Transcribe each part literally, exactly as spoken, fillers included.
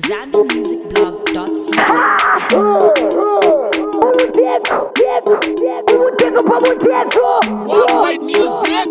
Zando Music Blog dot c o. Worldwide music.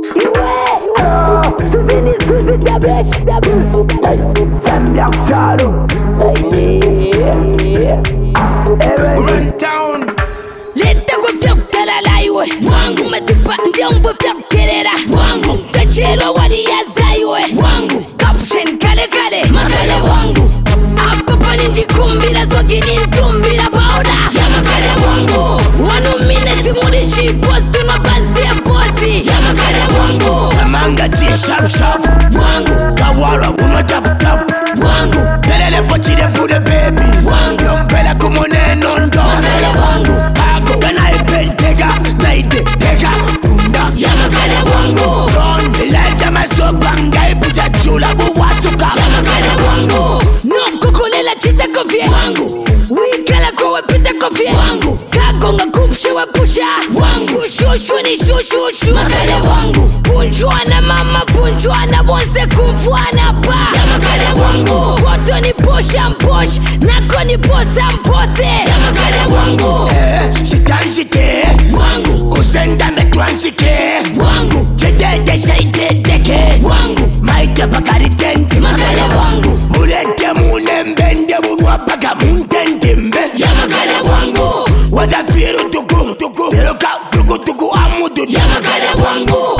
Run it down. Leta kwa vyakutala laiwe wangu matipa ndiombo vyakuterera wangu kachero waliyazaiwe wangu caption kale kale makale wangu apa pani njikumbira zogini ntumbira pauda ya makale wangu one minute mudishi boss tuno bazdia bossi ya makale wangu Amanga tia sharp sharp wangu Kawara uno tap tap wangu Telele pochire bude baby wangu Yompela kumone nondo makale wangu Ako ganae pentega Naide tega Kunda ya makale wangu Don Ilaja masopa Ngai puja chula buwasuka ya makale wangu no kukulela chita kofie wangu wikala kowe pita kofie wangu kagonga kupshe wa pusha wangu shushu ni shushushu makale wangu punjwana mama punjwana bonse kumfwana pa ya makale wangu poto ni posha mposh nako ni posa mpose ya makale wangu Eh, sitanshike wangu Usenda metwanshike wangu Chedede shaitedeke wangu Maite bakari tente makale wangu Ulete mune mbende Unwa baka muntente mbe ya makale wangu Wada firu tuku tuku Firuka tuku tuku amudu ya makale wangu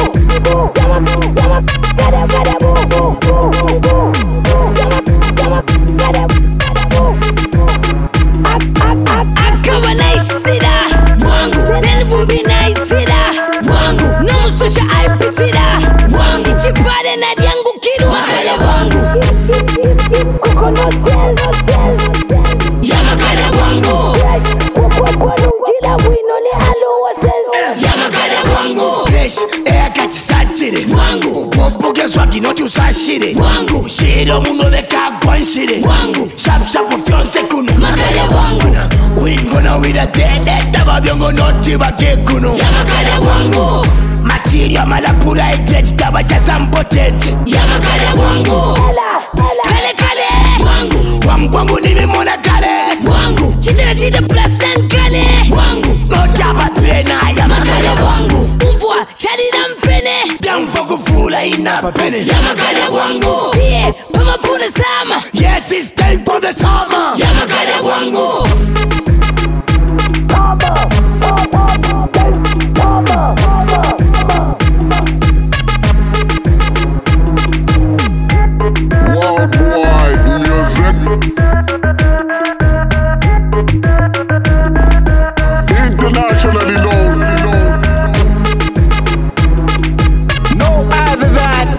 akaba naishitira wangu nenibumbi naitira wangu nomusosha aipitira wangu ichipare naryangukirwa makale wangu ya makale wangu ya makale wangu Fresh air kati satire wangu Wopuke swagi noti usashire wangu Shiro munobeka kwanshire wangu Shap shap ufyonse kuno makale wangu Wingo na wira tende Taba byongo noti bakekuno ya makale wangu Material malapura etete Taba chasa mpotete ya makale wangu kale kale wangu Wangu wangu nimemona kale wangu chitera chita plastan kale wangu Notaba pena ya makale wangu mvua chalina mpene Damfo kufula ina pene ya makale wangu tie pamapuna sama Yes, it's time for the summer ya makale wangu Worldwide music. Internationally known. No other than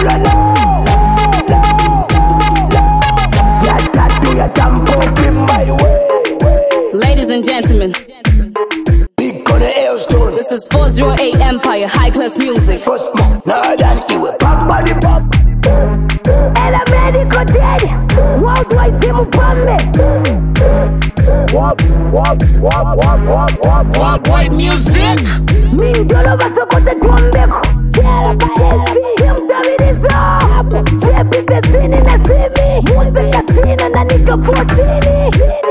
Ladies and gentlemen, Big on the hailstone this is four oh eight Empire High Class Music. First month, now than iwe pop body pop ela medico dele worldwide demo pamme Worldwide music mindolo basokote tuombeko chera paesi yemtabirizo chepi pesini na simi mumbe kasino na niko fotini